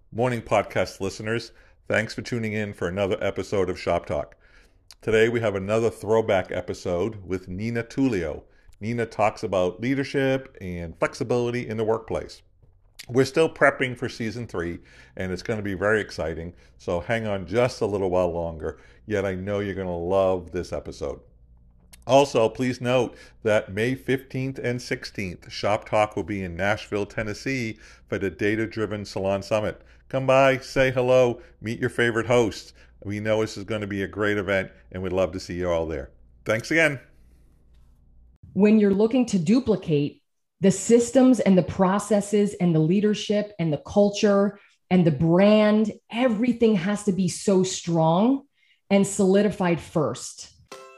Morning podcast listeners. Thanks for tuning in for another episode of Shop Talk. Today we have another throwback episode with Nina Tullio. Nina talks about leadership and flexibility in the workplace. We're still prepping for season 3, and it's going to be very exciting, so hang on just a little while longer, yet I know you're going to love this episode. Also, please note that May 15th and 16th, Shop Talk will be in Nashville, Tennessee for the Data Driven Salon Summit. Come by, say hello, meet your favorite hosts. We know this is going to be a great event, and we'd love to see you all there. Thanks again. When you're looking to duplicate the systems and the processes and the leadership and the culture and the brand, everything has to be so strong and solidified first.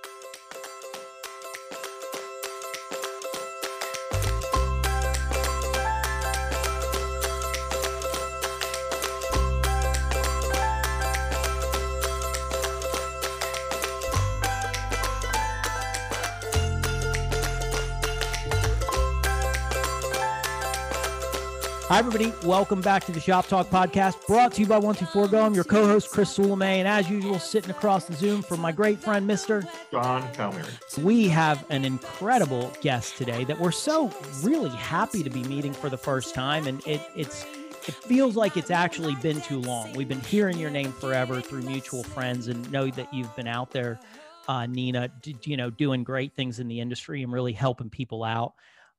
Hi, everybody. Welcome back to the Shop Talk podcast, brought to you by 124Go. I'm your co-host, Chris Soulame, and as usual, sitting across the Zoom from my great friend, Mr. John Calmere. We have an incredible guest today that we're so really happy to be meeting for the first time, and it feels like it's actually been too long. We've been hearing your name forever through mutual friends and know that you've been out there, Nina, doing great things in the industry and really helping people out.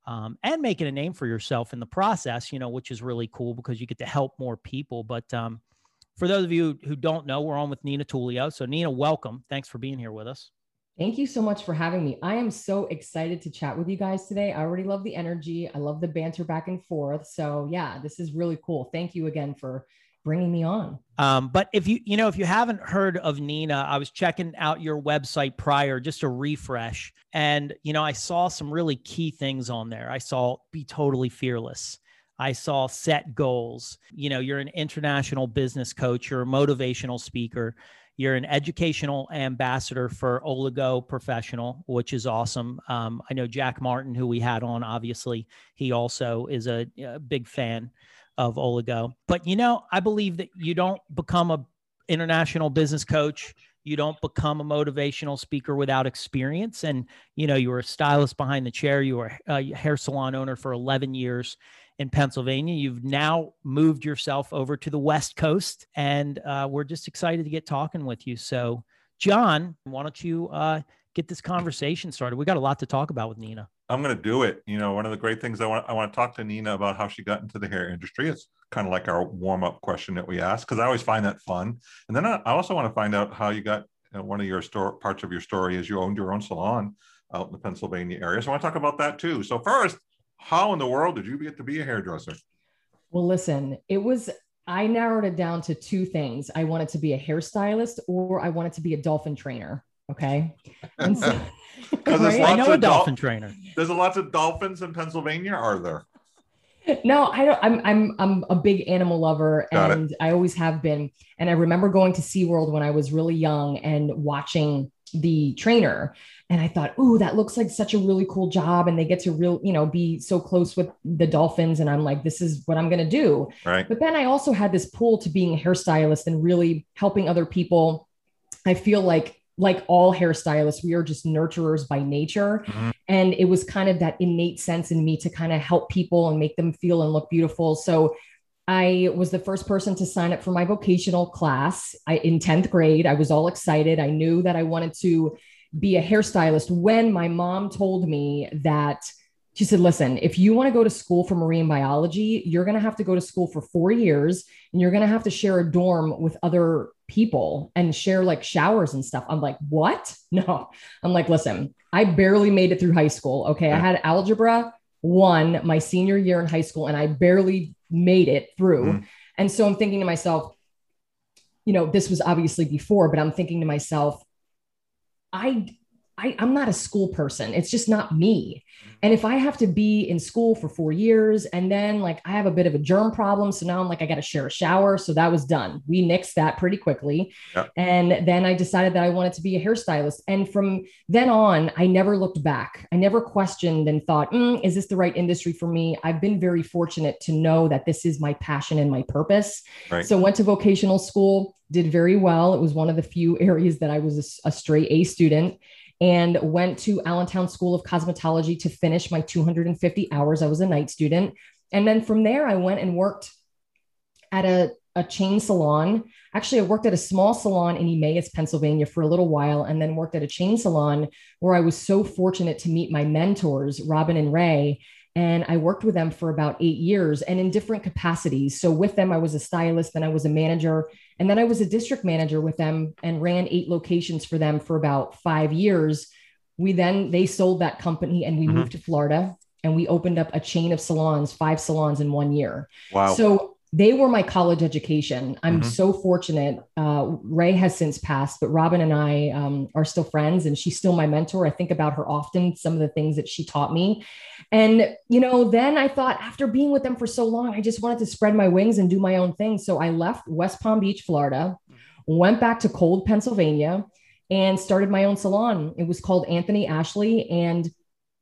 And making a name for yourself in the process, which is really cool because you get to help more people. But for those of you who don't know, we're on with Nina Tullio. So Nina, welcome. Thanks for being here with us. Thank you so much for having me. I am so excited to chat with you guys today. I already love the energy. I love the banter back and forth. So yeah, this is really cool. Thank you again for bringing me on. But if you haven't heard of Nina, I was checking out your website prior just to refresh. And, I saw some really key things on there. I saw be totally fearless. I saw set goals. You're an international business coach. You're a motivational speaker. You're an educational ambassador for Oligo Professional, which is awesome. I know Jack Martin, who we had on, obviously, he also is a big fan of Oligo. But, I believe that you don't become an international business coach. You don't become a motivational speaker without experience. And, you were a stylist behind the chair. You were a hair salon owner for 11 years in Pennsylvania. You've now moved yourself over to the West Coast, and we're just excited to get talking with you. So, John, why don't you get this conversation started? We got a lot to talk about with Nina. I'm going to do it. One of the great things I want to talk to Nina about how she got into the hair industry. It's kind of like our warm-up question that we ask, because I always find that fun. And then I also want to find out how you got one of your parts of your story is you owned your own salon out in the Pennsylvania area. So I want to talk about that too. So first, how in the world did you get to be a hairdresser? Well, listen, I narrowed it down to two things. I wanted to be a hairstylist or I wanted to be a dolphin trainer. Okay. And so, right? I know a dolphin trainer. There's lots of dolphins in Pennsylvania, are there? No, I don't. I'm a big animal lover, and I always have been. And I remember going to SeaWorld when I was really young and watching the trainer. And I thought, ooh, that looks like such a really cool job. And they get to be so close with the dolphins. And I'm like, this is what I'm going to do. Right. But then I also had this pull to being a hairstylist and really helping other people. I feel like all hairstylists, we are just nurturers by nature. Mm-hmm. And it was kind of that innate sense in me to kind of help people and make them feel and look beautiful. So I was the first person to sign up for my vocational class in 10th grade. I was all excited. I knew that I wanted to be a hairstylist when my mom told me that she said, listen, if you want to go to school for marine biology, you're going to have to go to school for 4 years and you're going to have to share a dorm with other people and share like showers and stuff. I'm like, what? No, I'm like, listen, I barely made it through high school. Okay. Yeah. I had algebra 1 my senior year in high school and I barely made it through. Mm. And so I'm thinking to myself, this was obviously before, but I'm thinking to myself, I I'm not a school person. It's just not me. And if I have to be in school for 4 years and then like I have a bit of a germ problem, so now I'm like, I got to share a shower. So that was done. We nixed that pretty quickly. Yeah. And then I decided that I wanted to be a hairstylist. And from then on, I never looked back. I never questioned and thought, is this the right industry for me? I've been very fortunate to know that this is my passion and my purpose. Right. So went to vocational school, did very well. It was one of the few areas that I was a straight A student, and went to Allentown School of Cosmetology to finish my 250 hours. I was a night student. And then from there, I went and worked at a chain salon. Actually, I worked at a small salon in Emmaus, Pennsylvania for a little while, and then worked at a chain salon where I was so fortunate to meet my mentors, Robin and Ray. And I worked with them for about 8 years and in different capacities. So with them, I was a stylist, then I was a manager, and then I was a district manager with them and ran 8 locations for them for about 5 years. They sold that company and we moved to Florida, and we opened up a chain of salons, 5 salons in 1 year. Wow. So they were my college education. I'm so fortunate. Ray has since passed, but Robin and I are still friends, and she's still my mentor. I think about her often, some of the things that she taught me. And, then I thought, after being with them for so long, I just wanted to spread my wings and do my own thing. So I left West Palm Beach, Florida, went back to cold Pennsylvania, and started my own salon. It was called Anthony Ashley. And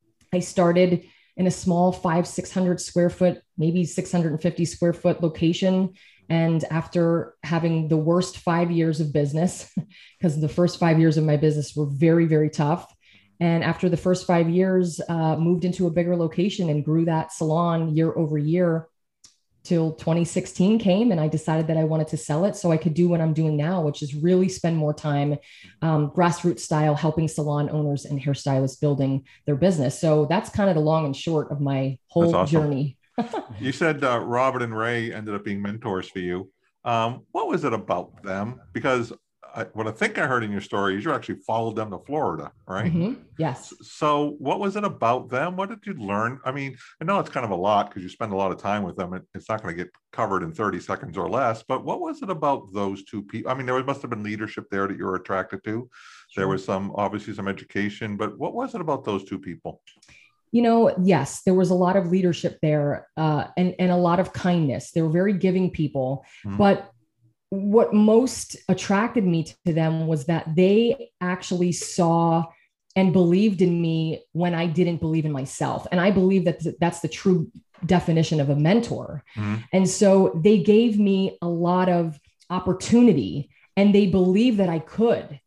I started in a small 600 square foot, maybe 650 square foot location. And after having the worst 5 years of business, because the first 5 years of my business were very, very tough. And after the first 5 years, moved into a bigger location and grew that salon year over year till 2016 came, and I decided that I wanted to sell it so I could do what I'm doing now, which is really spend more time grassroots style, helping salon owners and hairstylists building their business. So that's kind of the long and short of my whole journey. You said Robert and Ray ended up being mentors for you. What was it about them? Because what I think I heard in your story is you actually followed them to Florida, right? Yes. So what was it about them? What did you learn? I mean, I know it's kind of a lot because you spend a lot of time with them. It's not going to get covered in 30 seconds or less, but what was it about those two people? I mean, there must have been leadership there that you were attracted to. Sure. There was obviously some education, but what was it about those two people? Yes, there was a lot of leadership there and a lot of kindness. They were very giving people, but what most attracted me to them was that they actually saw and believed in me when I didn't believe in myself. And I believe that that's the true definition of a mentor. And so they gave me a lot of opportunity, and they believed that I could.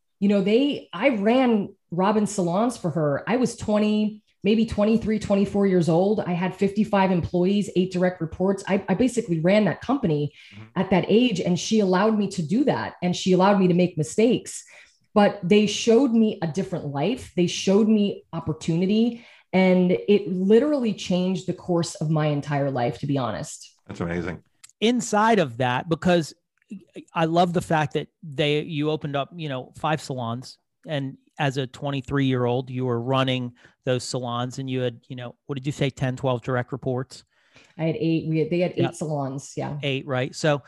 I ran Robin salons for her. I was 20, maybe 23, 24 years old. I had 55 employees, 8 direct reports. I basically ran that company at that age, and she allowed me to do that. And she allowed me to make mistakes, but they showed me a different life. They showed me opportunity, and it literally changed the course of my entire life, to be honest. That's amazing. Inside of that, because I love the fact that you opened up, 5 salons, and as a 23-year-old, you were running those salons, and you had, what did you say, 10, 12 direct reports? I had 8. They had 8 salons. Yeah. 8, right? So,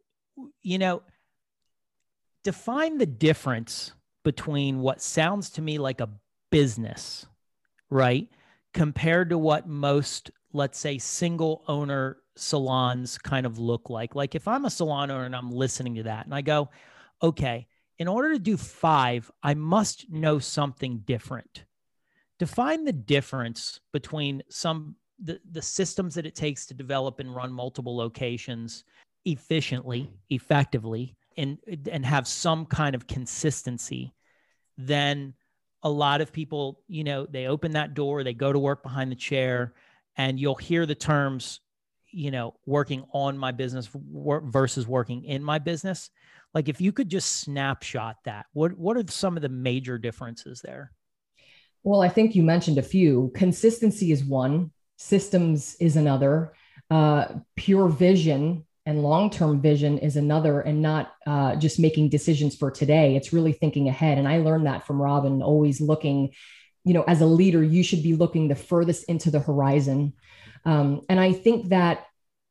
define the difference between what sounds to me like a business, right? Compared to what most, let's say, single owner salons kind of look like. Like if I'm a salon owner and I'm listening to that and I go, okay, in order to do 5, I must know something different. Define the difference between the systems that it takes to develop and run multiple locations efficiently, effectively, and have some kind of consistency. Then a lot of people, they open that door, they go to work behind the chair, and you'll hear the terms, working on my business versus working in my business. Like if you could just snapshot that, what are some of the major differences there? Well, I think you mentioned a few. Consistency is one, systems is another, pure vision and long-term vision is another, and not just making decisions for today. It's really thinking ahead. And I learned that from Robin, always looking, as a leader, you should be looking the furthest into the horizon. And I think that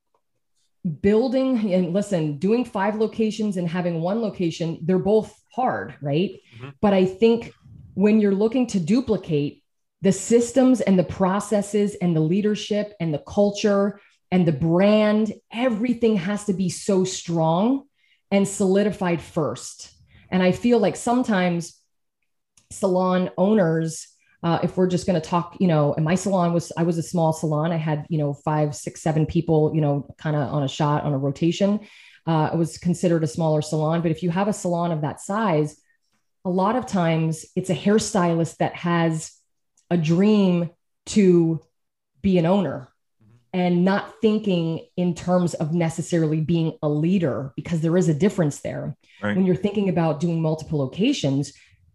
doing 5 locations and having 1 location, they're both hard, right? But I think when you're looking to duplicate the systems and the processes and the leadership and the culture and the brand, everything has to be so strong and solidified first. And I feel like sometimes salon owners, if we're just going to talk, and my salon I was a small salon. I had, 5, 6, 7 people, kind of on a rotation. It was considered a smaller salon, but if you have a salon of that size, a lot of times it's a hairstylist that has a dream to be an owner and not thinking in terms of necessarily being a leader, because there is a difference there. Right. When you're thinking about doing multiple locations,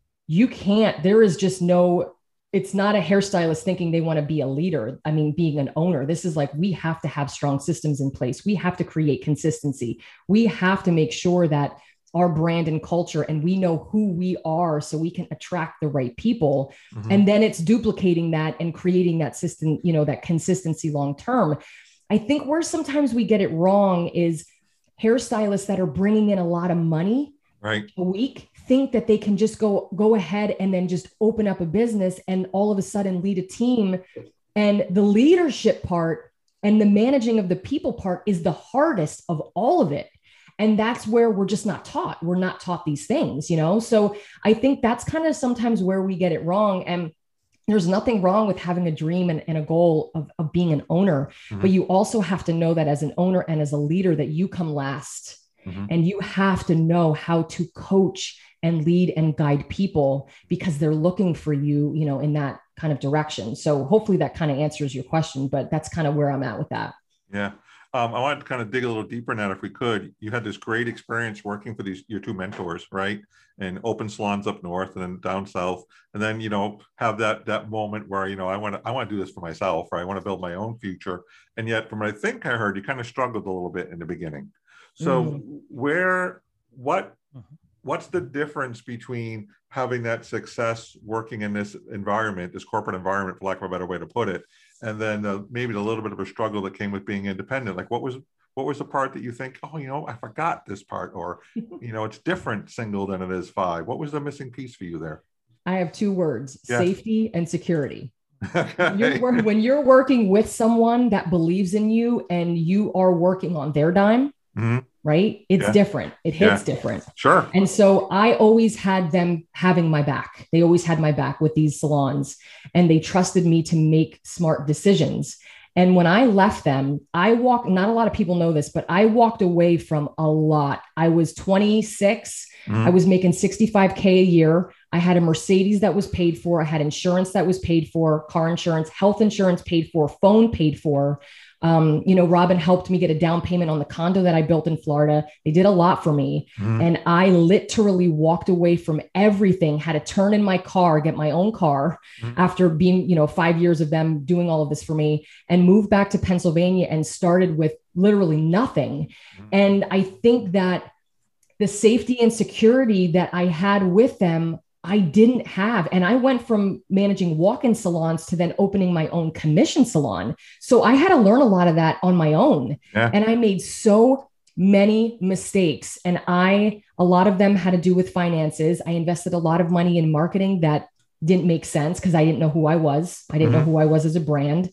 it's not a hairstylist thinking they want to be a leader. I mean, being an owner, this is like, we have to have strong systems in place. We have to create consistency. We have to make sure that our brand and culture, and we know who we are so we can attract the right people. Mm-hmm. And then it's duplicating that and creating that system, that consistency long-term. I think where sometimes we get it wrong is hairstylists that are bringing in a lot of money a week think that they can just go ahead and then just open up a business and all of a sudden lead a team. And the leadership part and the managing of the people part is the hardest of all of it. And that's where we're just not taught. We're not taught these things, So I think that's kind of sometimes where we get it wrong. And there's nothing wrong with having a dream and a goal of being an owner, mm-hmm. but you also have to know that as an owner and as a leader that you come last, mm-hmm. and you have to know how to coach and lead and guide people because they're looking for you, in that kind of direction. So hopefully that kind of answers your question, but that's kind of where I'm at with that. Yeah. I wanted to kind of dig a little deeper in that if we could. You had this great experience working for your 2 mentors, right? And open salons up north and then down south. And then, have that moment where, I want to do this for myself, or I want to build my own future. And yet from what I think I heard, you kind of struggled a little bit in the beginning. So what's the difference between having that success working in this environment, this corporate environment, for lack of a better way to put it, and then maybe the little bit of a struggle that came with being independent? Like what was the part that you think, I forgot this part, or, it's different single than it is 5. What was the missing piece for you there? I have 2 words, safety and security. Okay. When you're working with someone that believes in you and you are working on their dime, mm-hmm. right? It's different. It hits different. Sure. And so I always had them having my back. They always had my back with these salons, and they trusted me to make smart decisions. And when I left them, not a lot of people know this, but I walked away from a lot. I was 26. Mm-hmm. I was making $65K a year. I had a Mercedes that was paid for. I had insurance that was paid for, car insurance, health insurance paid for, phone paid for. Robin helped me get a down payment on the condo that I built in Florida. They did a lot for me. Mm-hmm. And I literally walked away from everything, had to turn in my car, get my own car after being, 5 years of them doing all of this for me, and moved back to Pennsylvania and started with literally nothing. Mm-hmm. And I think that the safety and security that I had with them, I didn't have. And I went from managing walk-in salons to then opening my own commission salon. So I had to learn a lot of that on my own. Yeah. And I made so many mistakes. And a lot of them had to do with finances. I invested a lot of money in marketing that didn't make sense because I didn't know who I was. I didn't know who I was as a brand.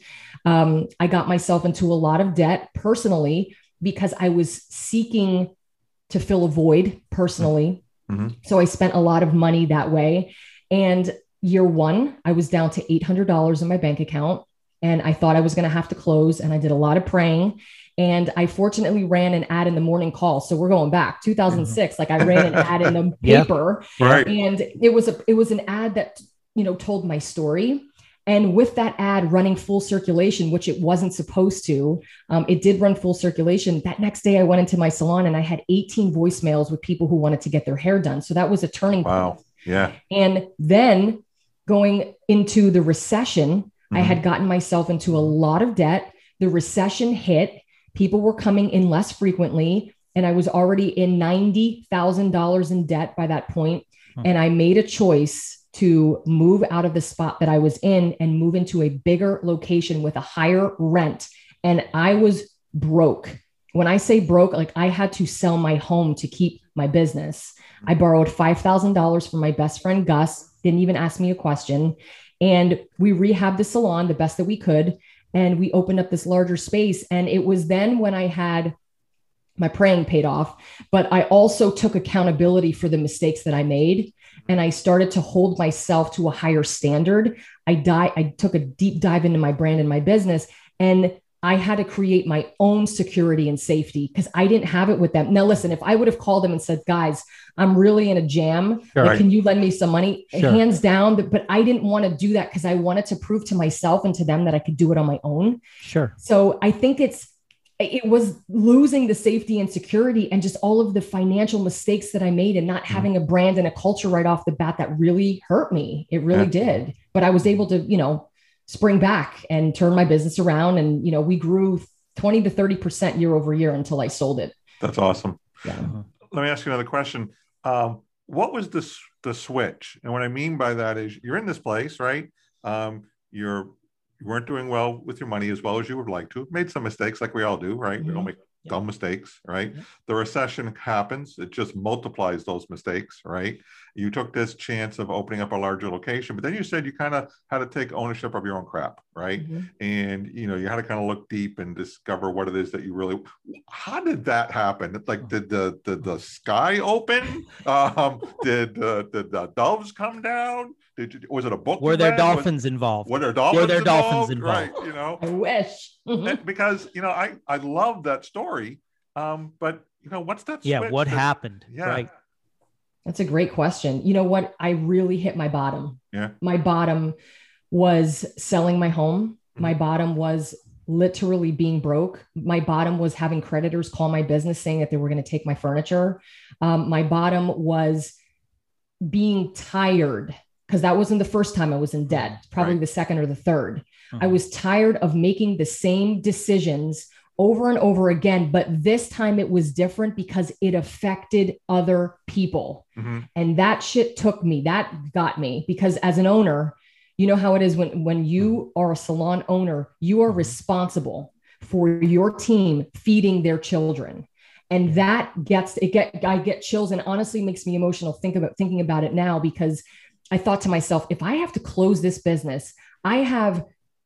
I got myself into a lot of debt personally because I was seeking to fill a void personally. Mm-hmm. So I spent a lot of money that way. And year 1, I was down to $800 in my bank account, and I thought I was going to have to close. And I did a lot of praying, and I fortunately ran an ad in the morning call. So we're going back 2006. Like I ran an ad in the paper, right. And it was an ad that, told my story. And with that ad running full circulation, which it wasn't supposed to, it did run full circulation. That next day I went into my salon and I had 18 voicemails with people who wanted to get their hair done. So that was a turning point. Wow. Yeah. And then going into the recession, I had gotten myself into a lot of debt. The recession hit. People were coming in less frequently. And I was already in $90,000 in debt by that point. And I made a choice to move out of the spot that I was in and move into a bigger location with a higher rent. And I was broke. When I say broke, like I had to sell my home to keep my business. I borrowed $5,000 from my best friend, Gus, didn't even ask me a question. And we rehabbed the salon the best that we could. And we opened up this larger space. And it was then when I had my praying paid off, but I also took accountability for the mistakes that I made. And I started to hold myself to a higher standard. I took a deep dive into my brand and my business, and I had to create my own security and safety because I didn't have it with them. Now, listen, if I would have called them and said, guys, I'm really in a jam, Sure. like, can you lend me some money? Sure. Hands down. But I didn't want to do that because I wanted to prove to myself and to them that I could do it on my own. Sure. So I think it was losing the safety and security and just all of the financial mistakes that I made and not having a brand and a culture right off the bat that really hurt me. It really did. But I was able to, spring back and turn my business around. And, we grew 20 to 30% year over year until I sold it. That's awesome. Yeah. Let me ask you another question. What was the switch? And what I mean by that is you're in this place, right? You weren't doing well with your money as well as you would like to. Made some mistakes like we all do, right? Mm-hmm. We all make dumb mistakes, right? Mm-hmm. The recession happens. It just multiplies those mistakes, right? You took this chance of opening up a larger location, but then you said you kind of had to take ownership of your own crap, right? Mm-hmm. And, you had to kind of look deep and discover what it is that you really, how did that happen? Like, did the sky open? Did the doves come down? Was it a book? Were there dolphins involved? Were there dolphins involved? Right, I wish. Because, I love that story. But, what's that switch? Yeah, what happened? Yeah. Right. That's a great question. You know what? I really hit my bottom. Yeah. My bottom was selling my home. My bottom was literally being broke. My bottom was having creditors call my business saying that they were going to take my furniture. My bottom was being tired, because that wasn't the first time I was in debt, probably the second or the third. I was tired of making the same decisions over and over again, but this time it was different because it affected other people. And that shit that got me, because as an owner, you know how it is when you are a salon owner, you are responsible for your team feeding their children. And I get chills, and honestly makes me emotional thinking about it now, because I thought to myself, if I have to close this business, I have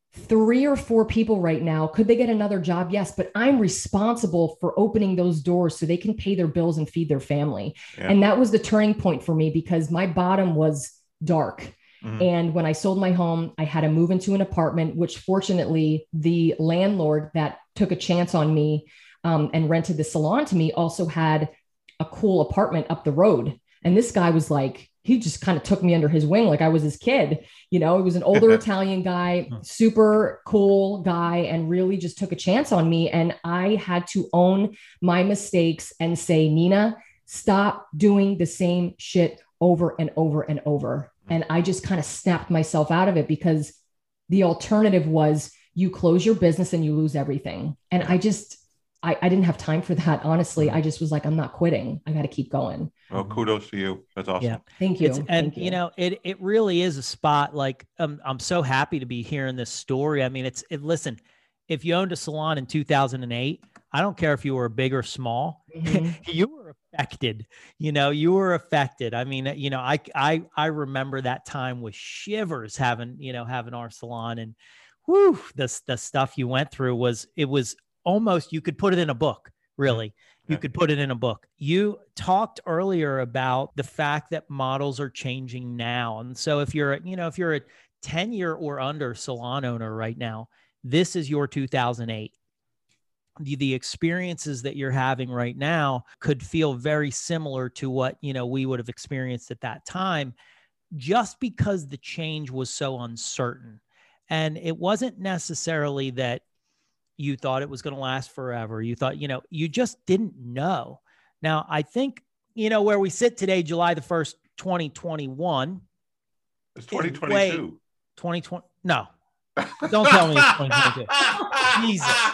3 or 4 people right now. Could they get another job? Yes, but I'm responsible for opening those doors so they can pay their bills and feed their family. Yeah. And that was the turning point for me, because my bottom was dark. And when I sold my home, I had to move into an apartment, which fortunately the landlord that took a chance on me and rented the salon to me also had a cool apartment up the road. And this guy was like, he just kind of took me under his wing like I was his kid. He was an older Italian guy, super cool guy, and really just took a chance on me. And I had to own my mistakes and say, Nina, stop doing the same shit over and over and over. And I just kind of snapped myself out of it, because the alternative was you close your business and you lose everything. And I didn't have time for that. Honestly, I just was like, I'm not quitting. I got to keep going. Well, kudos to you. That's awesome. Yeah. Thank you. Thank you. It really is a spot. Like, I'm so happy to be hearing this story. I mean, listen, if you owned a salon in 2008, I don't care if you were big or small, you were affected. You were affected. I mean, I remember that time with shivers having our salon, and whew, the stuff you went through was almost, you could put it in a book, really. You could put it in a book. You talked earlier about the fact that models are changing now. And so if you're a 10-year or under salon owner right now, this is your 2008. The experiences that you're having right now could feel very similar to what, we would have experienced at that time, just because the change was so uncertain. And it wasn't necessarily that you thought it was going to last forever. You thought, you just didn't know. Now, I think, where we sit today, July the 1st, 2021. It's 2022. 2020. No, don't tell me it's 2022. Jesus.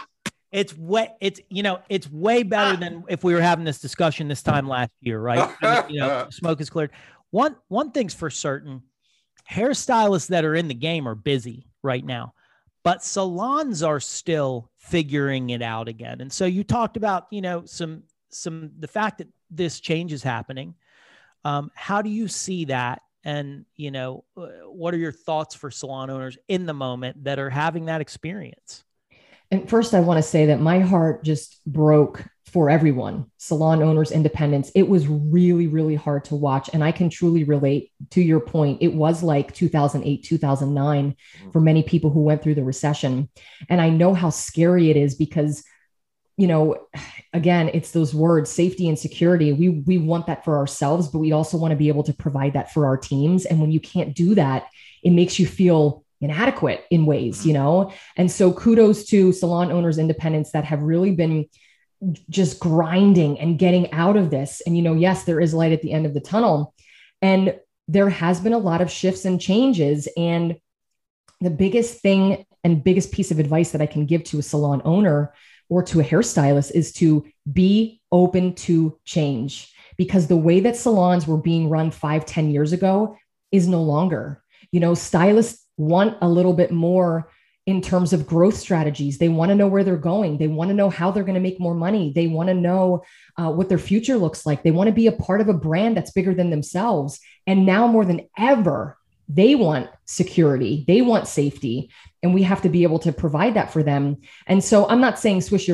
It's way better than if we were having this discussion this time last year, right? Smoke is cleared. One thing's for certain, hairstylists that are in the game are busy right now. But salons are still figuring it out again. And so you talked about, the fact that this change is happening. How do you see that And, what are your thoughts for salon owners in the moment that are having that experience? And first, I want to say that my heart just broke for everyone, salon owners, independents. It was really, really hard to watch. And I can truly relate to your point. It was like 2008, 2009 for many people who went through the recession. And I know how scary it is because, again, it's those words, safety and security. We want that for ourselves, but we also want to be able to provide that for our teams. And when you can't do that, it makes you feel inadequate in ways, And so kudos to salon owners, independents that have really been just grinding and getting out of this. And, yes, there is light at the end of the tunnel. And there has been a lot of shifts and changes. And the biggest thing and biggest piece of advice that I can give to a salon owner or to a hairstylist is to be open to change, because the way that salons were being run 5-10 years ago is no longer. Stylists want a little bit more in terms of growth strategies. They want to know where they're going. They want to know how they're going to make more money. They want to know what their future looks like. They want to be a part of a brand that's bigger than themselves. And now more than ever, they want security. They want safety. And we have to be able to provide that for them. And so I'm not saying switch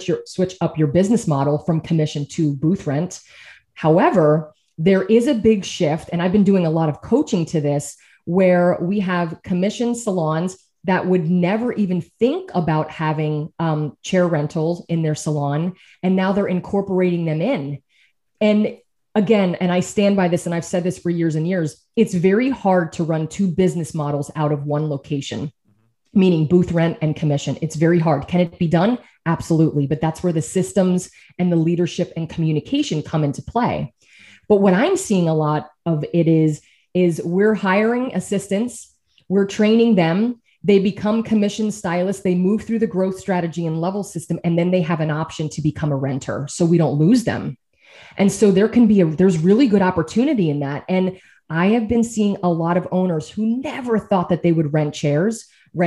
up your business model from commission to booth rent. However, there is a big shift. And I've been doing a lot of coaching to this, where we have commission salons that would never even think about having chair rentals in their salon. And now they're incorporating them in. And again, and I stand by this, and I've said this for years and years, it's very hard to run two business models out of one location, meaning booth rent and commission. It's very hard. Can it be done? Absolutely. But that's where the systems and the leadership and communication come into play. But what I'm seeing a lot of it is we're hiring assistants, we're training them, they become commission stylists, they move through the growth strategy and level system, and then they have an option to become a renter, so we don't lose them. And so there's really good opportunity in that. And I have been seeing a lot of owners who never thought that they would rent chairs.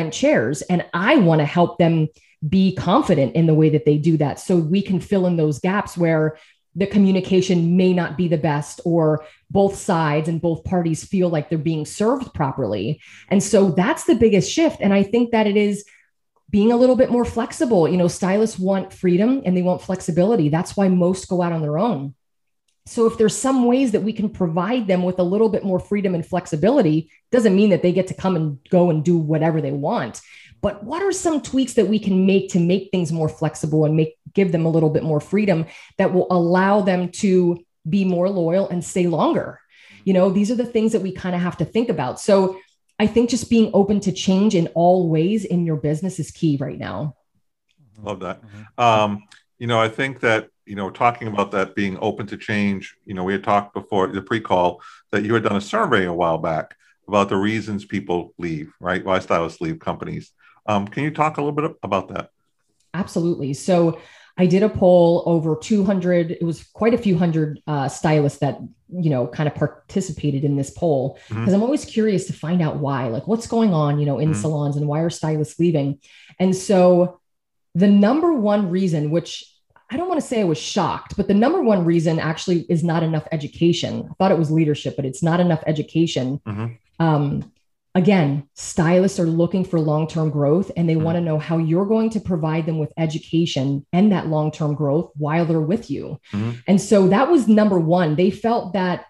And I want to help them be confident in the way that they do that, so we can fill in those gaps where the communication may not be the best, or both sides and both parties feel like they're being served properly. And so that's the biggest shift. And I think that it is being a little bit more flexible. Stylists want freedom and they want flexibility. That's why most go out on their own. So if there's some ways that we can provide them with a little bit more freedom and flexibility, doesn't mean that they get to come and go and do whatever they want. But what are some tweaks that we can make to make things more flexible and give them a little bit more freedom that will allow them to be more loyal and stay longer? These are the things that we kind of have to think about. So I think just being open to change in all ways in your business is key right now. Love that. I think that, talking about that, being open to change, we had talked before the pre-call that you had done a survey a while back about the reasons people leave, right? Why stylists leave companies. Can you talk a little bit about that? Absolutely. So I did a poll over 200. It was quite a few hundred stylists that, kind of participated in this poll, because I'm always curious to find out why, like what's going on, in salons, and why are stylists leaving? And so the number one reason, which I don't want to say I was shocked, but the number one reason actually is not enough education. I thought it was leadership, but it's not enough education. Again, stylists are looking for long-term growth, and they want to know how you're going to provide them with education and that long-term growth while they're with you. And so that was number one. They felt that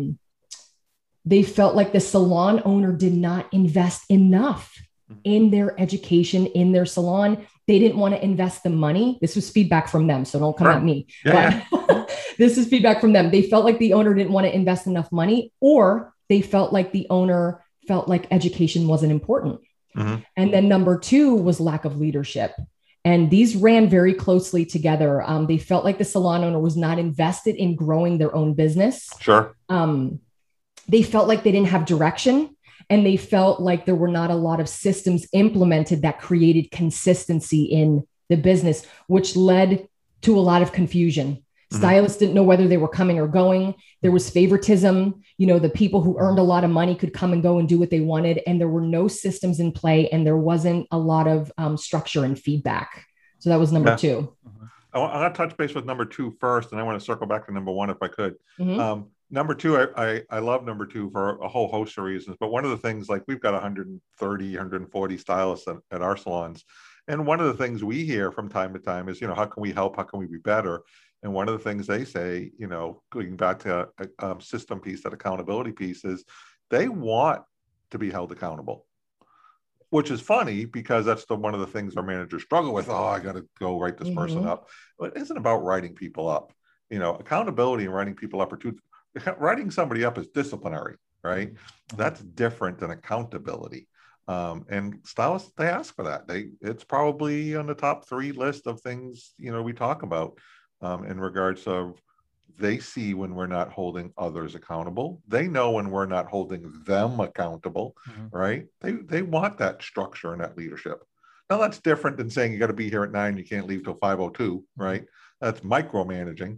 they felt like the salon owner did not invest enough in their education, in their salon. They didn't want to invest the money. This was feedback from them, so don't come at me. Yeah. This is feedback from them. They felt like the owner didn't want to invest enough money, or they felt like the owner felt like education wasn't important. And then number two was lack of leadership. And these ran very closely together. They felt like the salon owner was not invested in growing their own business. Sure. They felt like they didn't have direction, and they felt like there were not a lot of systems implemented that created consistency in the business, which led to a lot of confusion. Stylists didn't know whether they were coming or going. There was favoritism. The people who earned a lot of money could come and go and do what they wanted. And there were no systems in play, and there wasn't a lot of structure and feedback. So that was number two. I want to touch base with number two first, and I want to circle back to number one if I could. Number two, I love number two for a whole host of reasons. But one of the things, like we've got 130, 140 stylists at our salons. And one of the things we hear from time to time is, how can we help? How can we be better? And one of the things they say, going back to a system piece, that accountability piece, is they want to be held accountable, which is funny because that's one of the things our managers struggle with. Oh, I got to go write this person up. But it isn't about writing people up. Accountability and writing people up are two. Writing somebody up is disciplinary, right? That's different than accountability. And stylists, they ask for that. It's probably on the top 3 list of things, we talk about in regards of, they see when we're not holding others accountable. They know when we're not holding them accountable, right? They want that structure and that leadership. Now that's different than saying you got to be here at 9, you can't leave till 5:02, right? That's micromanaging.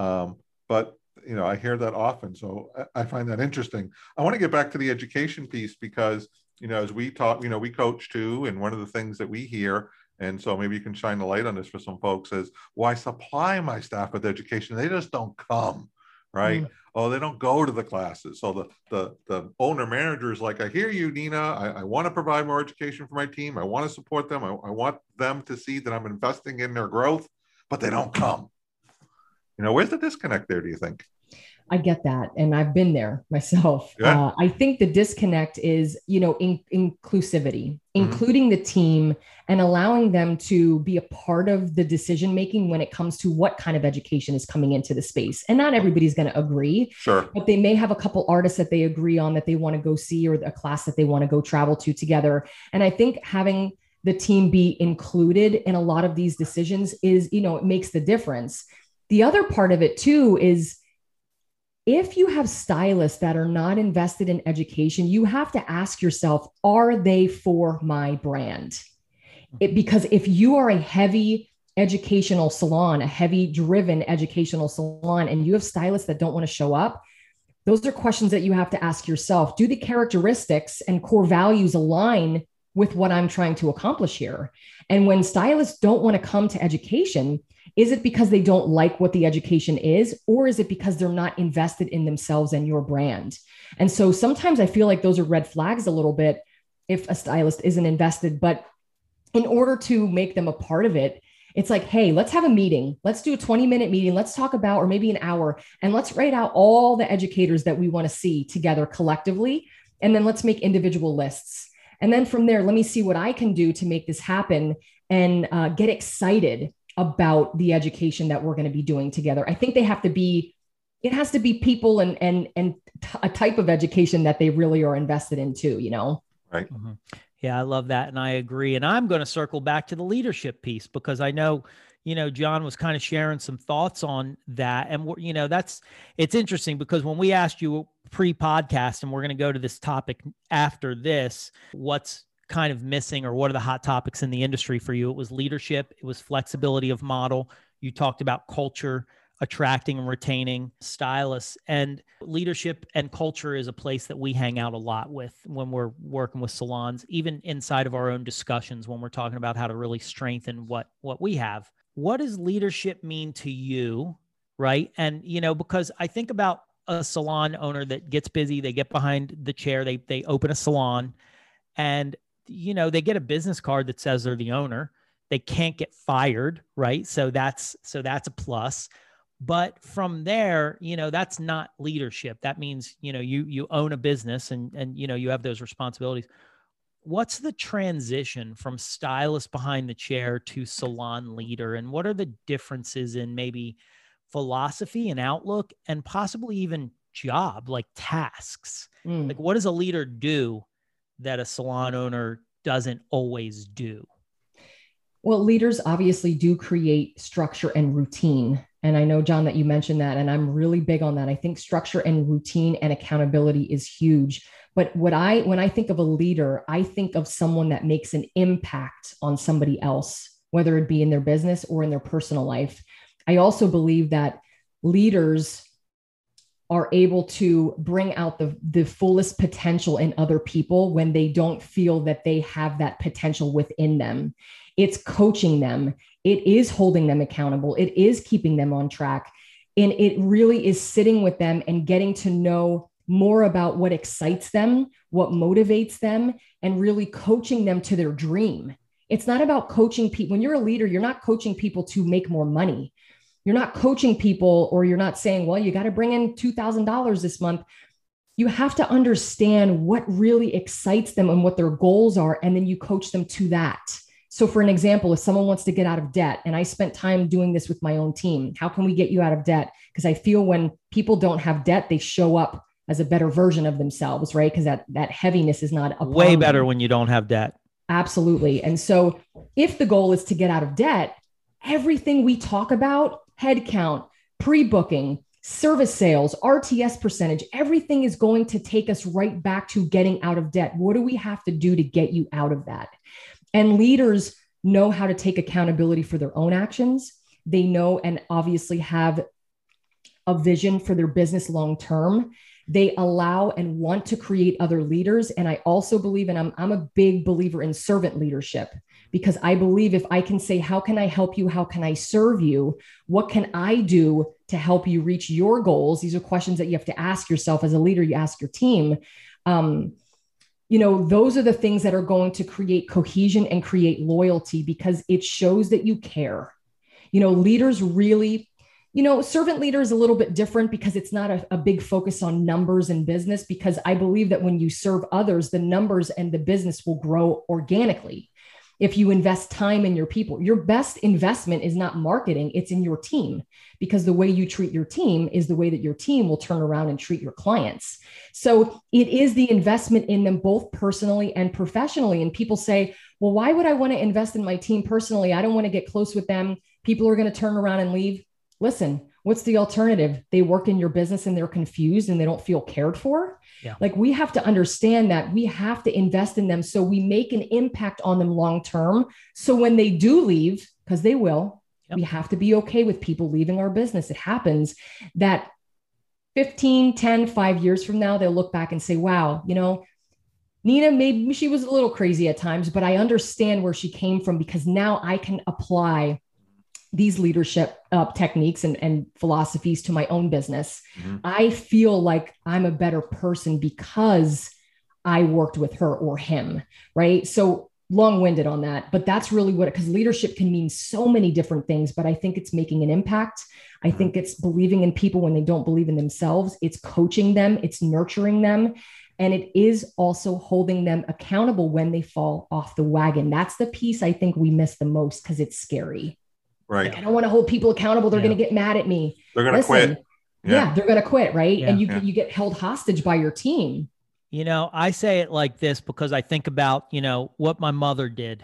But I hear that often. So I find that interesting. I want to get back to the education piece because, as we talk, we coach too. And one of the things that we hear, and so maybe you can shine the light on this for some folks, is, well, I supply my staff with education. They just don't come, right? Oh, they don't go to the classes. So the owner manager is like, I hear you, Nina. I want to provide more education for my team. I want to support them. I want them to see that I'm investing in their growth, but they don't come. Where's the disconnect there, do you think? I get that. And I've been there myself. Yeah. I think the disconnect is, inclusivity, including the team and allowing them to be a part of the decision-making when it comes to what kind of education is coming into the space. And not everybody's going to agree, sure, but they may have a couple artists that they agree on that they want to go see, or a class that they want to go travel to together. And I think having the team be included in a lot of these decisions is, it makes the difference. The other part of it too is, if you have stylists that are not invested in education, you have to ask yourself, are they for my brand? Because if you are a heavy educational salon, a heavy driven educational salon, and you have stylists that don't want to show up, those are questions that you have to ask yourself. Do the characteristics and core values align with what I'm trying to accomplish here? And when stylists don't want to come to education, is it because they don't like what the education is, or is it because they're not invested in themselves and your brand? And so sometimes I feel like those are red flags a little bit if a stylist isn't invested. But in order to make them a part of it, it's like, hey, let's have a meeting. Let's do a 20-minute meeting. Let's talk about, or maybe an hour, and let's write out all the educators that we want to see together collectively. And then let's make individual lists. And then from there, let me see what I can do to make this happen and get excited about the education that we're going to be doing together. I think it has to be people and a type of education that they really are invested in too, Right. Mm-hmm. Yeah, I love that. And I agree. And I'm going to circle back to the leadership piece because I know, John was kind of sharing some thoughts on that. And, it's interesting because when we asked you pre-podcast, and we're going to go to this topic after this, what's kind of missing or what are the hot topics in the industry for you? It was leadership. It was flexibility of model. You talked about culture, attracting and retaining stylists, and leadership and culture is a place that we hang out a lot with when we're working with salons, even inside of our own discussions, when we're talking about how to really strengthen what we have. What does leadership mean to you? Right. And, because I think about a salon owner that gets busy, they get behind the chair, they open a salon, and they get a business card that says they're the owner. They can't get fired, right? So that's a plus. But from there, that's not leadership. That means, you own a business and you have those responsibilities. What's the transition from stylist behind the chair to salon leader? And what are the differences in maybe philosophy and outlook and possibly even job, like tasks? Like, what does a leader do that a salon owner doesn't always do? Well, leaders obviously do create structure and routine. And I know, John, that you mentioned that, and I'm really big on that. I think structure and routine and accountability is huge. But when I think of a leader, I think of someone that makes an impact on somebody else, whether it be in their business or in their personal life. I also believe that leaders are able to bring out the fullest potential in other people when they don't feel that they have that potential within them. It's coaching them. It is holding them accountable. It is keeping them on track. And it really is sitting with them and getting to know more about what excites them, what motivates them, and really coaching them to their dream. It's not about coaching people. When you're a leader, you're not coaching people to make more money. You're not coaching people, or you're not saying, well, you got to bring in $2,000 this month. You have to understand what really excites them and what their goals are. And then you coach them to that. So for an example, if someone wants to get out of debt, and I spent time doing this with my own team, how can we get you out of debt? Because I feel when people don't have debt, they show up as a better version of themselves, right? Because that heaviness is not way better when you don't have debt. Absolutely. And so if the goal is to get out of debt, everything we talk about, headcount, pre-booking, service sales, RTS percentage, everything is going to take us right back to getting out of debt. What do we have to do to get you out of that? And leaders know how to take accountability for their own actions. They know and obviously have a vision for their business long term. They allow and want to create other leaders. And I also believe, and I'm a big believer in servant leadership, because I believe if I can say, how can I help you? How can I serve you? What can I do to help you reach your goals? These are questions that you have to ask yourself as a leader. You ask your team. Those are the things that are going to create cohesion and create loyalty, because it shows that you care. Leaders really, servant leader is a little bit different because it's not a big focus on numbers and business, because I believe that when you serve others, the numbers and the business will grow organically. If you invest time in your people, your best investment is not marketing, it's in your team, because the way you treat your team is the way that your team will turn around and treat your clients. So it is the investment in them both personally and professionally. And people say, well, why would I want to invest in my team personally? I don't want to get close with them. People are going to turn around and leave. Listen, what's the alternative? They work in your business and they're confused and they don't feel cared for. Yeah. Like, we have to understand that we have to invest in them so we make an impact on them long term. So when they do leave, because they will, we have to be okay with people leaving our business. It happens that 15, 10, 5 years from now, they'll look back and say, wow, Nina, maybe she was a little crazy at times, but I understand where she came from, because now I can apply these leadership techniques and philosophies to my own business. Mm-hmm. I feel like I'm a better person because I worked with her or him, right? So long-winded on that, but that's really because leadership can mean so many different things, but I think it's making an impact. I think it's believing in people when they don't believe in themselves. It's coaching them, it's nurturing them. And it is also holding them accountable when they fall off the wagon. That's the piece I think we miss the most, because it's scary. Right. Like, I don't want to hold people accountable. They're going to get mad at me. They're going to quit. Yeah, they're going to quit. Right. Yeah. And you get held hostage by your team. I say it like this because I think about, what my mother did.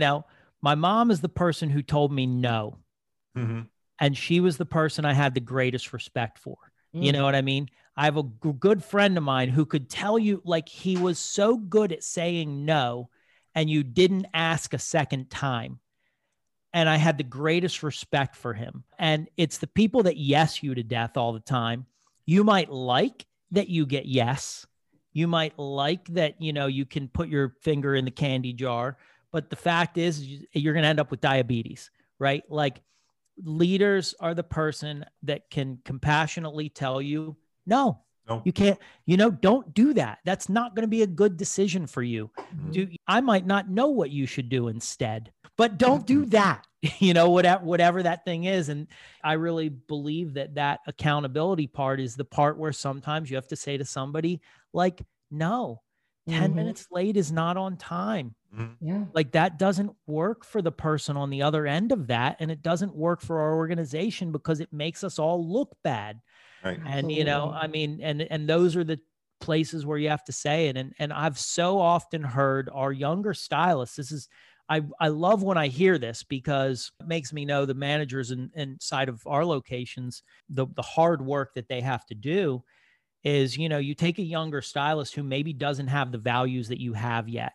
My mom is the person who told me no. Mm-hmm. And she was the person I had the greatest respect for. You know what I mean? I have a good friend of mine who could tell you, like, he was so good at saying no, and you didn't ask a second time. And I had the greatest respect for him. And it's the people that yes you to death all the time. You might like that you get yes. You might like that, you can put your finger in the candy jar. But the fact is, you're going to end up with diabetes, right? Like, leaders are the person that can compassionately tell you, no, you can't, don't do that. That's not going to be a good decision for you. Mm-hmm. I might not know what you should do instead, but don't do that, whatever that thing is. And I really believe that accountability part is the part where sometimes you have to say to somebody, like, no, 10 minutes late is not on time. Yeah. Like, that doesn't work for the person on the other end of that. And it doesn't work for our organization because it makes us all look bad. Right. And, and those are the places where you have to say it. And I've so often heard our younger stylists, I love when I hear this, because it makes me know the managers inside of our locations, the hard work that they have to do is, you take a younger stylist who maybe doesn't have the values that you have yet.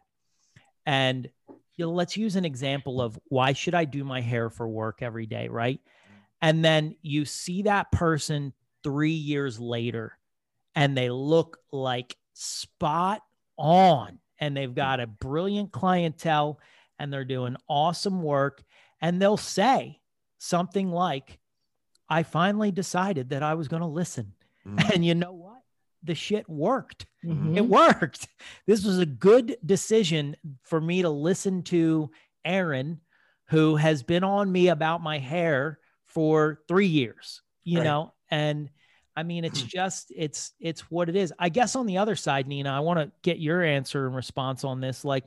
And let's use an example of, why should I do my hair for work every day, right? And then you see that person 3 years later, and they look like spot on, and they've got a brilliant clientele, and they're doing awesome work. And they'll say something like, I finally decided that I was going to listen. And you know what? The shit worked. It worked. This was a good decision for me to listen to Aaron, who has been on me about my hair for 3 years, you know, and I mean, it's just, it's what it is. I guess on the other side, Nina, I want to get your answer and response on this. Like,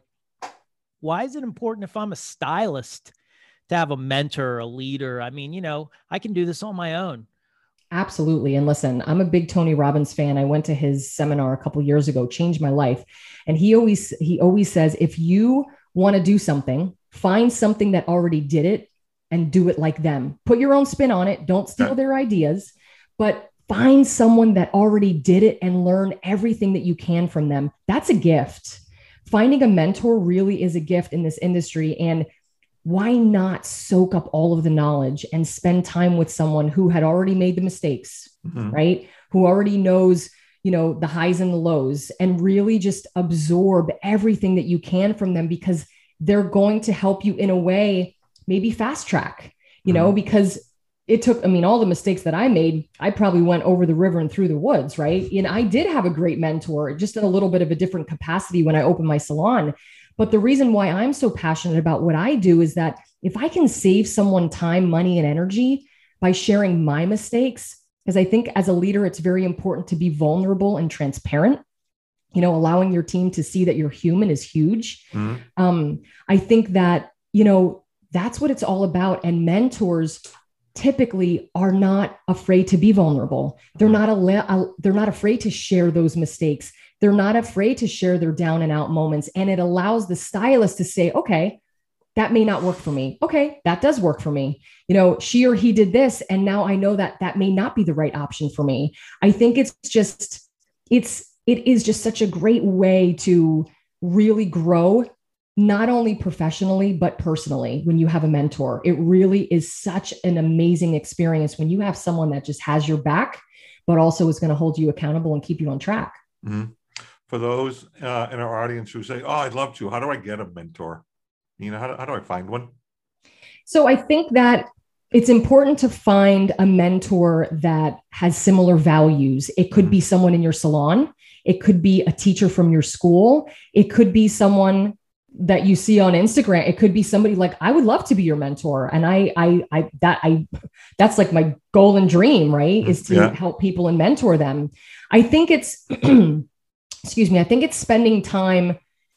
why is it important if I'm a stylist to have a mentor, a leader? I mean, you know, I can do this on my own. Absolutely. And listen, I'm a big Tony Robbins fan. I went to his seminar a couple of years ago, changed my life. And he always says, if you want to do something, find something that already did it and do it like them. Put your own spin on it. Don't steal their ideas, but find someone that already did it and learn everything that you can from them. That's a gift. Finding a mentor really is a gift in this industry. And why not soak up all of the knowledge and spend time with someone who had already made the mistakes, right? Who already knows, you know, the highs and the lows, and really just absorb everything that you can from them, because they're going to help you in a way, maybe fast track, you know, because it took, I mean, all the mistakes that I made, I probably went over the river and through the woods, right? And I did have a great mentor, just in a little bit of a different capacity when I opened my salon. But the reason why I'm so passionate about what I do is that if I can save someone time, money, and energy by sharing my mistakes, because I think as a leader, it's very important to be vulnerable and transparent. You know, allowing your team to see that you're human is huge. I think that, you know, that's what it's all about. And mentors typically are not afraid to be vulnerable. They're not afraid to share those mistakes. They're not afraid to share their down and out moments. And it allows the stylist to say, okay, that may not work for me. Okay, that does work for me. You know, she or he did this, and now I know that that may not be the right option for me. I think it is just such a great way to really grow, not only professionally, but personally. When you have a mentor, it really is such an amazing experience when you have someone that just has your back, but also is going to hold you accountable and keep you on track. For those in our audience who say, oh, I'd love to, how do I get a mentor? You know, how do I find one? So I think that it's important to find a mentor that has similar values. It could be someone in your salon. It could be a teacher from your school. It could be someone that you see on Instagram. It could be somebody like, I would love to be your mentor. And that's like my golden dream, right? Is to help people and mentor them. I think it's, I think it's spending time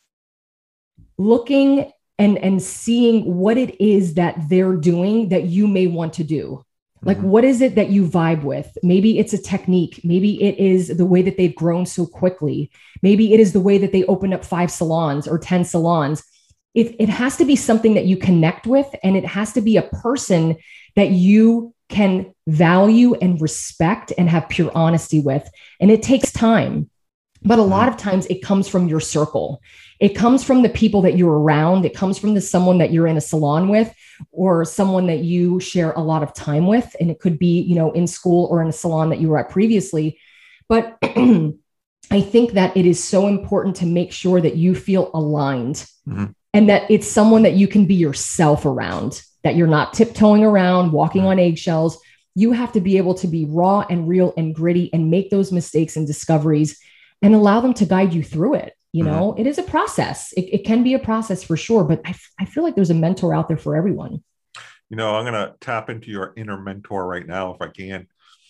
looking and seeing what it is that they're doing that you may want to do. Like, what is it that you vibe with? Maybe it's a technique. Maybe it is the way that they've grown so quickly. Maybe it is the way that they opened up 5 salons or 10 salons. It has to be something that you connect with, and it has to be a person that you can value and respect and have pure honesty with. And it takes time. But a lot of times it comes from your circle. It comes from the people that you're around. It comes from someone that you're in a salon with, or someone that you share a lot of time with. And it could be, you know, in school or in a salon that you were at previously. But I think that it is so important to make sure that you feel aligned and that it's someone that you can be yourself around, that you're not tiptoeing around, walking on eggshells. You have to be able to be raw and real and gritty and make those mistakes and discoveries and allow them to guide you through it. You know, it is a process. It can be a process for sure, but I feel like there's a mentor out there for everyone. You know, I'm going to tap into your inner mentor right now, if I can.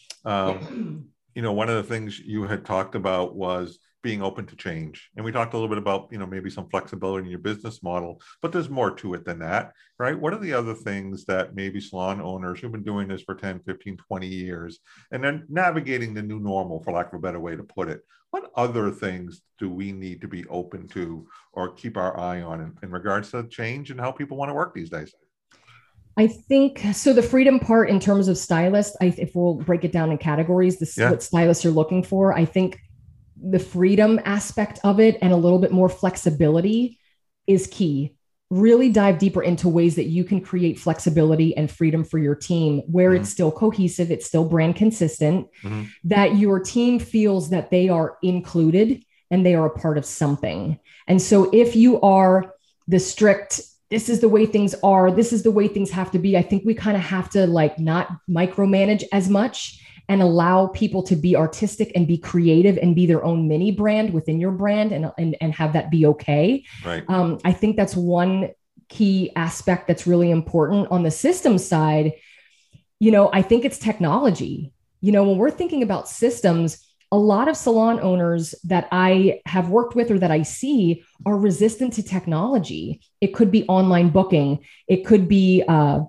You know, one of the things you had talked about was being open to change. And we talked a little bit about, you know, maybe some flexibility in your business model, but there's more to it than that, right? What are the other things that maybe salon owners who've been doing this for 10, 15, 20 years, and then navigating the new normal, for lack of a better way to put it, what other things do we need to be open to or keep our eye on in regards to change and how people want to work these days? I think so. The freedom part in terms of stylist, if we'll break it down in categories, what stylists are looking for, I think the freedom aspect of it and a little bit more flexibility is key. Really dive deeper into ways that you can create flexibility and freedom for your team where it's still cohesive, it's still brand consistent, that your team feels that they are included and they are a part of something. And so if you are the strict this is the way things are. This is the way things have to be. I think we kind of have to like not micromanage as much and allow people to be artistic and be creative and be their own mini brand within your brand and have that be okay. Right. I think that's one key aspect that's really important. On the system side, I think it's technology. When we're thinking about systems, a lot of salon owners that I have worked with or that I see are resistant to technology. It could be online booking. It could be,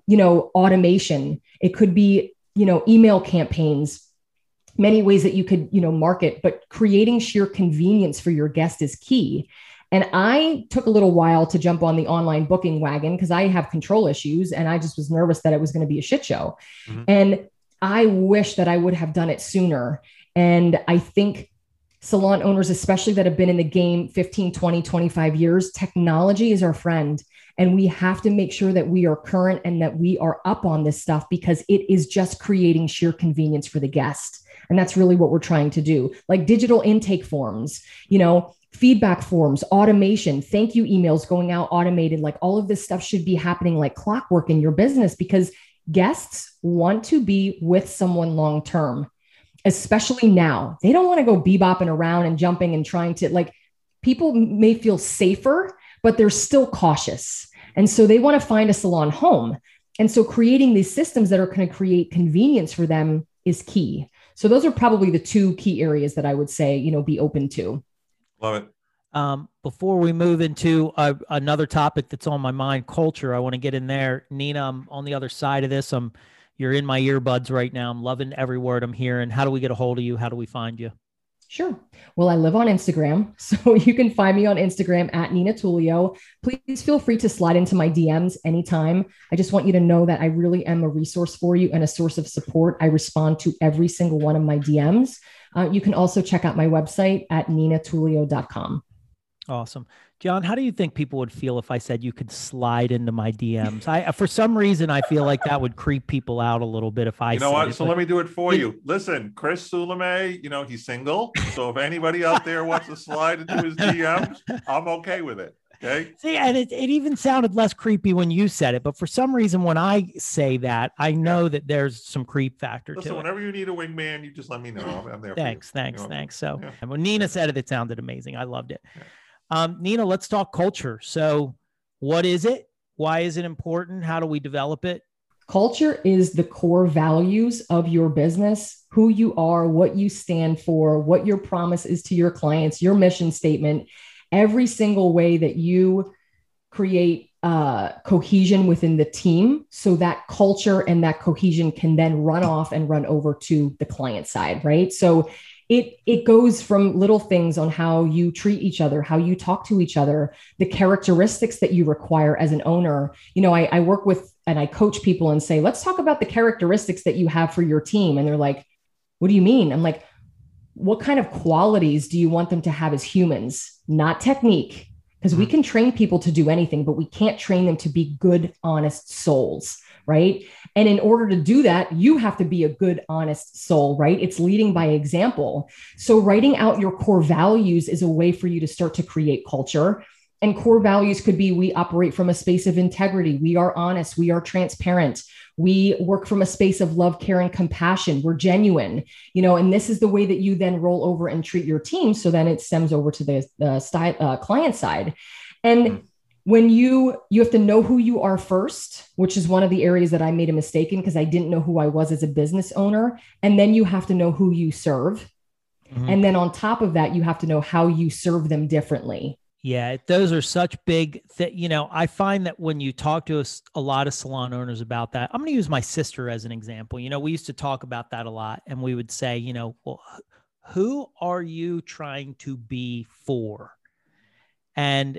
automation. It could be, email campaigns, many ways that you could, market, but creating sheer convenience for your guest is key. And I took a little while to jump on the online booking wagon because I have control issues and I just was nervous that it was going to be a shit show. Mm-hmm. And I wish that I would have done it sooner. And I think salon owners, especially that have been in the game 15, 20, 25 years, technology is our friend. And we have to make sure that we are current and that we are up on this stuff because it is just creating sheer convenience for the guest. And that's really what we're trying to do. Like digital intake forms, feedback forms, automation, thank you emails going out automated. Like all of this stuff should be happening like clockwork in your business because guests want to be with someone long-term. Especially now, they don't want to go bebopping around and jumping and trying to people may feel safer, but they're still cautious. And so they want to find a salon home. And so creating these systems that are going to create convenience for them is key. So those are probably the two key areas that I would say, be open to. Love it. Before we move into another topic that's on my mind, culture, I want to get in there. Nina, I'm on the other side of this. You're in my earbuds right now. I'm loving every word I'm hearing. How do we get a hold of you? How do we find you? Sure. Well, I live on Instagram, so you can find me on Instagram at Nina Tullio. Please feel free to slide into my DMs anytime. I just want you to know that I really am a resource for you and a source of support. I respond to every single one of my DMs. You can also check out my website at ninatullio.com. Awesome. John, how do you think people would feel if I said you could slide into my DMs? For some reason, I feel like that would creep people out a little bit if I said what? it, So let me do it for you. Listen, Chris Sulame, he's single. So if anybody out there wants to slide into his DMs, I'm okay with it. Okay. See, and it even sounded less creepy when you said it, but for some reason, when I say that, I know that there's some creep factor to it. Whenever you need a wingman, you just let me know. I'm there. Thanks. For you. Thanks. So when Nina said it sounded amazing. I loved it. Yeah. Nina, let's talk culture. So what is it? Why is it important? How do we develop it? Culture is the core values of your business, who you are, what you stand for, what your promise is to your clients, your mission statement, every single way that you create cohesion within the team. So that culture and that cohesion can then run off and run over to the client side, right? So it goes from little things on how you treat each other, how you talk to each other, the characteristics that you require as an owner. I work with and I coach people and say, let's talk about the characteristics that you have for your team. And they're like, what do you mean? I'm like, what kind of qualities do you want them to have as humans? Not technique, because we can train people to do anything, but we can't train them to be good, honest souls. Right. And in order to do that, you have to be a good, honest soul, right? It's leading by example. So writing out your core values is a way for you to start to create culture. And core values could be, we operate from a space of integrity. We are honest. We are transparent. We work from a space of love, care, and compassion. We're genuine, and this is the way that you then roll over and treat your team. So then it stems over to the client side. And when you have to know who you are first, which is one of the areas that I made a mistake in because I didn't know who I was as a business owner. And then you have to know who you serve. Mm-hmm. And then on top of that, you have to know how you serve them differently. Yeah, those are such big I find that when you talk to a lot of salon owners about that, I'm going to use my sister as an example. We used to talk about that a lot, and we would say, well, who are you trying to be for? And,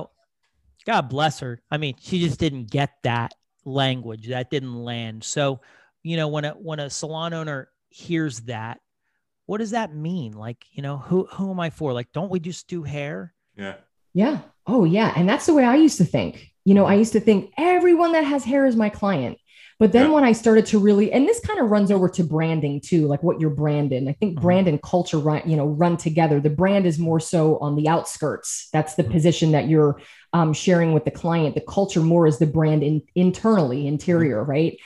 God bless her. I mean, she just didn't get that language. That didn't land. So, when a salon owner hears that, what does that mean? Like, who am I for? Like, don't we just do hair? Yeah. Yeah. Oh, yeah. And that's the way I used to think. I used to think everyone that has hair is my client. But then when I started to really, and this kind of runs over to branding too, like what you're branded. I think brand and culture run together. The brand is more so on the outskirts. That's the position that you're sharing with the client. The culture more is the brand internally, interior, right?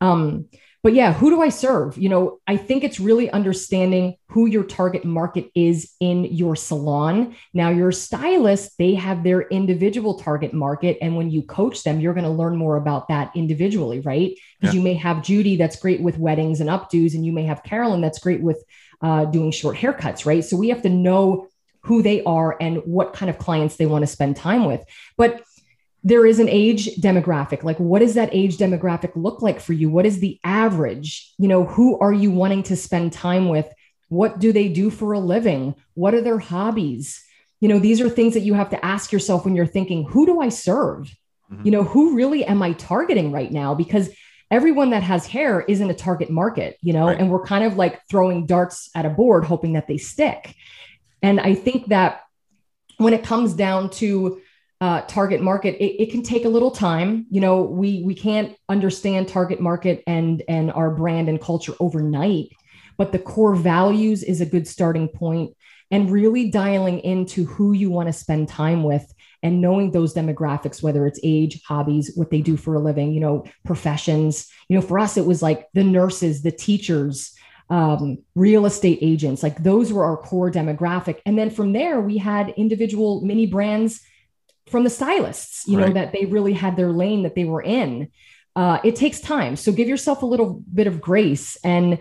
But yeah, who do I serve? I think it's really understanding who your target market is in your salon. Now, your stylists, they have their individual target market. And when you coach them, you're going to learn more about that individually, right? Because you may have Judy that's great with weddings and updos, and you may have Carolyn that's great with doing short haircuts, right? So we have to know who they are and what kind of clients they want to spend time with. But there is an age demographic. Like, what does that age demographic look like for you? What is the average? Who are you wanting to spend time with? What do they do for a living? What are their hobbies? These are things that you have to ask yourself when you're thinking, who do I serve? Who really am I targeting right now? Because everyone that has hair isn't a target market, right. And we're kind of like throwing darts at a board, hoping that they stick. And I think that when it comes down to target market, it can take a little time. We can't understand target market and our brand and culture overnight, but the core values is a good starting point, and really dialing into who you want to spend time with and knowing those demographics, whether it's age, hobbies, what they do for a living, professions. For us, it was like the nurses, the teachers, real estate agents, like those were our core demographic. And then from there, we had individual mini brands from the stylists, that they really had their lane that they were in. It takes time. So give yourself a little bit of grace and,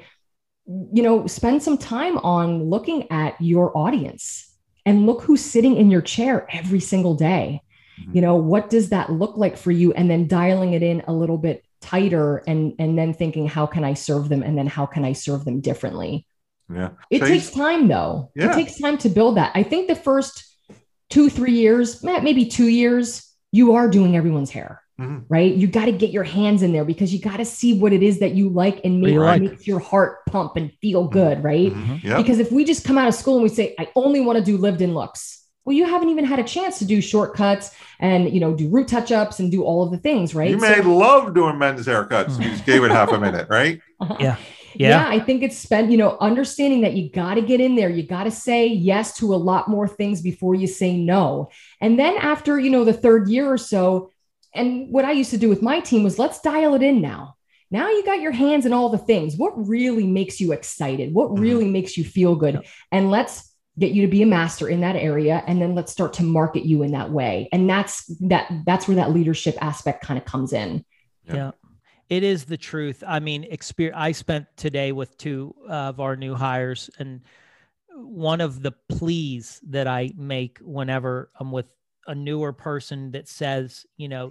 spend some time on looking at your audience and look who's sitting in your chair every single day. What does that look like for you? And then dialing it in a little bit tighter and then thinking, how can I serve them? And then how can I serve them differently? Yeah. It takes time though. Yeah. It takes time to build that. I think the first 2-3 years, maybe 2 years, you are doing everyone's hair, right? You got to get your hands in there because you got to see what it is that you like and makes your heart pump and feel good, right? Yep. Because if we just come out of school and we say, I only want to do lived-in looks, well, you haven't even had a chance to do shortcuts and, do root touch-ups and do all of the things, right? You may love doing men's haircuts. You just gave it half a minute, right? Yeah, I think it's understanding that you got to get in there. You got to say yes to a lot more things before you say no. And then after, the third year or so, and what I used to do with my team was let's dial it in now. Now you got your hands in all the things. What really makes you excited? What really makes you feel good? And let's get you to be a master in that area. And then let's start to market you in that way. And that's where that leadership aspect kind of comes in. Yeah. It is the truth. I mean, I spent today with 2 of our new hires, and one of the pleas that I make whenever I'm with a newer person that says,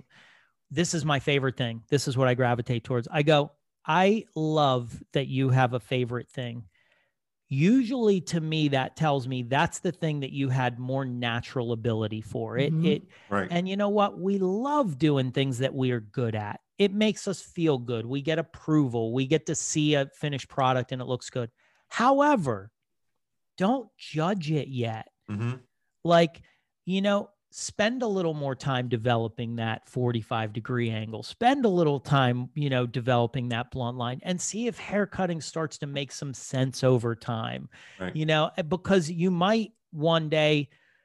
this is my favorite thing. This is what I gravitate towards. I go, I love that you have a favorite thing. Usually to me, that tells me that's the thing that you had more natural ability for. Right. And you know what? We love doing things that we are good at. It makes us feel good. We get approval. We get to see a finished product and it looks good. However, don't judge it yet. Like, spend a little more time developing that 45-degree angle. Spend a little time, developing that blunt line and see if hair cutting starts to make some sense over time, because you might one day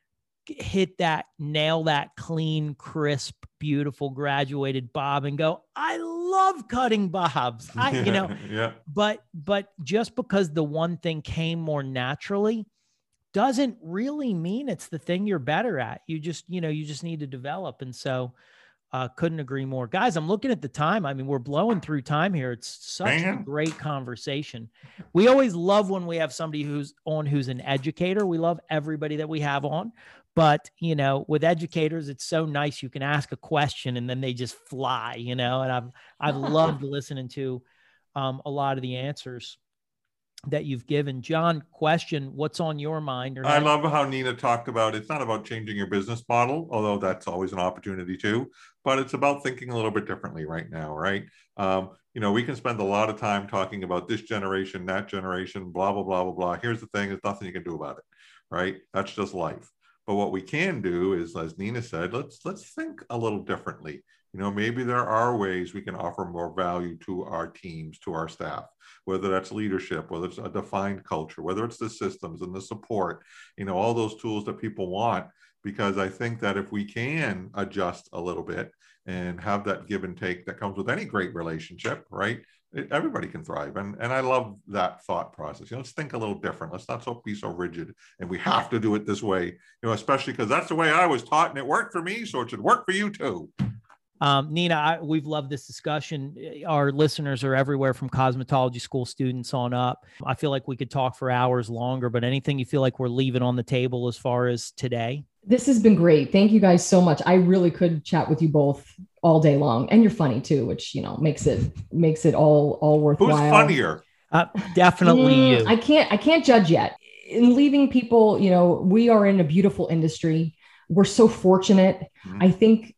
nail that clean, crisp, beautiful graduated bob and go, I love cutting bobs. But just because the one thing came more naturally doesn't really mean it's the thing you're better at. You just need to develop. And so couldn't agree more. Guys, I'm looking at the time. I mean, we're blowing through time here. It's such a great conversation. We always love when we have somebody who's an educator. We love everybody that we have on. But, with educators, it's so nice. You can ask a question and then they just fly, and I've loved listening to a lot of the answers that you've given. John, question, what's on your mind? I love how Nina talked about, it's not about changing your business model, although that's always an opportunity too, but it's about thinking a little bit differently right now, right? We can spend a lot of time talking about this generation, that generation, blah, blah, blah, blah, blah. Here's the thing, there's nothing you can do about it, right? That's just life. But what we can do is, as Nina said, let's think a little differently. Maybe there are ways we can offer more value to our teams, to our staff, whether that's leadership, whether it's a defined culture, whether it's the systems and the support, all those tools that people want. Because I think that if we can adjust a little bit and have that give and take that comes with any great relationship, right? Everybody can thrive. And I love that thought process. Let's think a little different. Let's not be so rigid and we have to do it this way, especially because that's the way I was taught and it worked for me. So it should work for you too. Nina, we've loved this discussion. Our listeners are everywhere from cosmetology school students on up. I feel like we could talk for hours longer, but anything you feel like we're leaving on the table as far as today? This has been great. Thank you guys so much. I really could chat with you both all day long, and you're funny too, which, makes it all worthwhile. Who's funnier? Definitely you. I can't judge yet. In leaving people, we are in a beautiful industry. We're so fortunate. Mm-hmm. I think,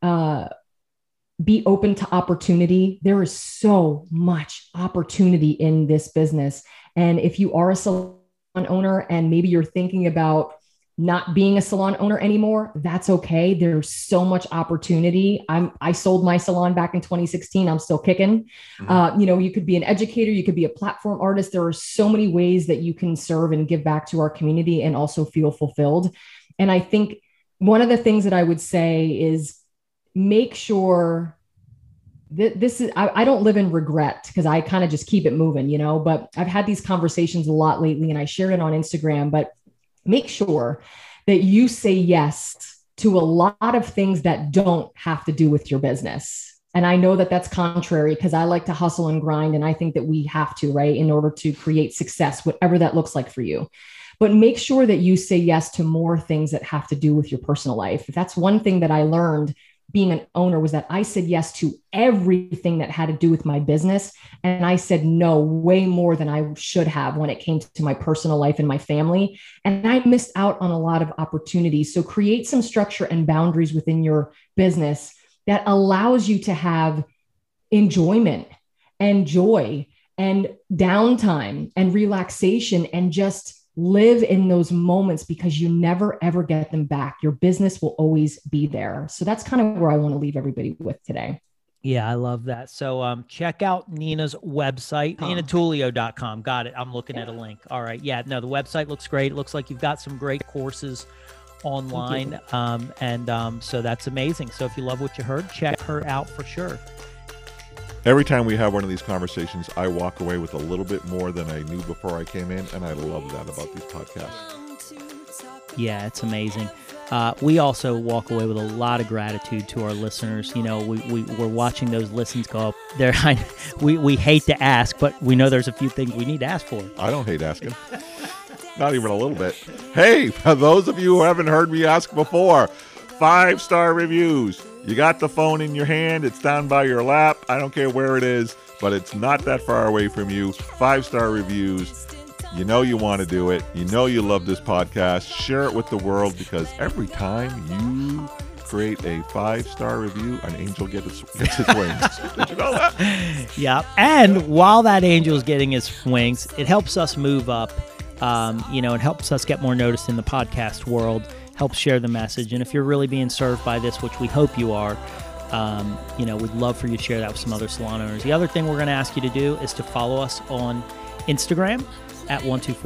be open to opportunity. There is so much opportunity in this business. And if you are a salon owner and maybe you're thinking about not being a salon owner anymore, that's okay. There's so much opportunity. I sold my salon back in 2016. I'm still kicking. Mm-hmm. You could be an educator. You could be a platform artist. There are so many ways that you can serve and give back to our community and also feel fulfilled. And I think one of the things that I would say is, make sure that this is, I don't live in regret because I kind of just keep it moving, but I've had these conversations a lot lately and I shared it on Instagram, but make sure that you say yes to a lot of things that don't have to do with your business. And I know that that's contrary because I like to hustle and grind. And I think that we have to, right, in order to create success, whatever that looks like for you. But make sure that you say yes to more things that have to do with your personal life. That's one thing that I learned being an owner, was that I said yes to everything that had to do with my business. And I said no way more than I should have when it came to my personal life and my family. And I missed out on a lot of opportunities. So create some structure and boundaries within your business that allows you to have enjoyment and joy and downtime and relaxation and just live in those moments, because you never, ever get them back. Your business will always be there. So that's kind of where I want to leave everybody with today. Yeah, I love that. So check out Nina's website, ninatulio.com. Got it. I'm looking at a link. All right. Yeah, no, the website looks great. It looks like you've got some great courses online. So that's amazing. So if you love what you heard, check her out for sure. Every time we have one of these conversations, I walk away with a little bit more than I knew before I came in, and I love that about these podcasts. Yeah, it's amazing. We also walk away with a lot of gratitude to our listeners. We're watching those listens go up. We hate to ask, but we know there's a few things we need to ask for. I don't hate asking. Not even a little bit. Hey, for those of you who haven't heard me ask before, 5-star reviews. You got the phone in your hand. It's down by your lap. I don't care where it is, but it's not that far away from you. 5-star reviews. You know you want to do it. You know you love this podcast. Share it with the world, because every time you create a 5-star review, an angel gets his wings. Did you know that? Yeah. And while that angel is getting his wings, it helps us move up. It helps us get more noticed in the podcast world. Help share the message. And if you're really being served by this, which we hope you are, we'd love for you to share that with some other salon owners. The other thing we're going to ask you to do is to follow us on Instagram at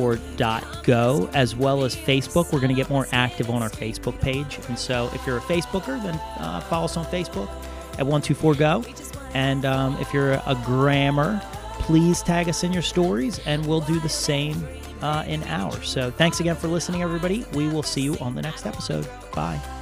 124.go, as well as Facebook. We're going to get more active on our Facebook page. And so if you're a Facebooker, then follow us on Facebook at 124go. And if you're a Grammer, please tag us in your stories, and we'll do the same in ours. So thanks again for listening, everybody. We will see you on the next episode. Bye.